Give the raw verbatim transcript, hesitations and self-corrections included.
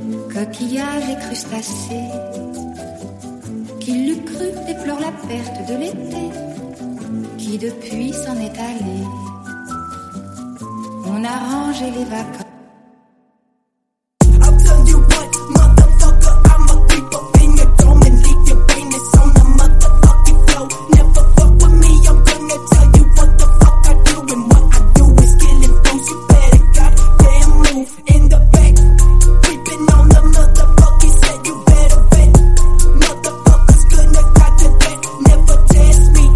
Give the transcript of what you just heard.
coquillages et crustacés. Qui l'eût cru déplore la perte de l'été, qui depuis s'en est allé. On a rangé les vacances